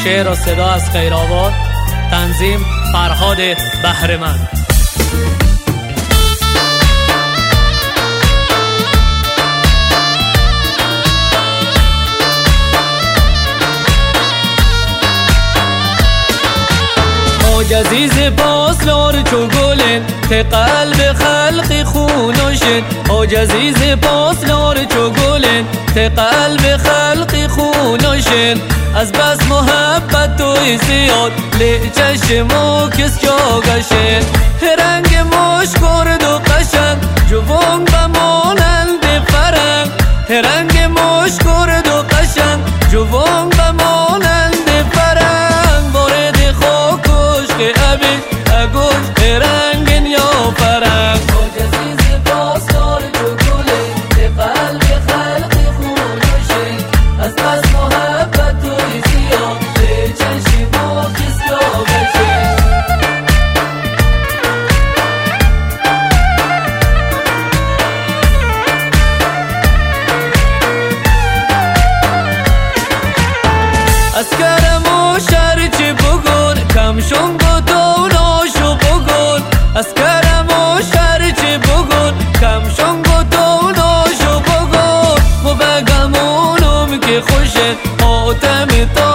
شعر و صدا از خیرآباد، تنظیم فرهاد بهره‌مند. عزیز پاسدار چو گلن ته قلب خلق خونوشن، آج عزیز پاسدار چو گلن ته قلب خلق خونوشن. از بس محبت توی زیاد لی چشمو کس جاگشن، رنگ مش کرد و قشنگ جوان بمانند فرنگ، رنگ مش کرد و قشنگ جوان بمانند فرنگ. بارد خاکش که ابیش اگوش رنگین یا فرنگ. آج عزیز پاسدار چو گله ته قلب خلق خونوشن، از بس محبت توی زیاد لی چشمو کس جاگشن. از کرم و شر چه بگون کمشون گدوناشو بگون، از کرم و شر چه بگون کمشون گدوناشو بگون. و بگمونم که خوشه حاتم تا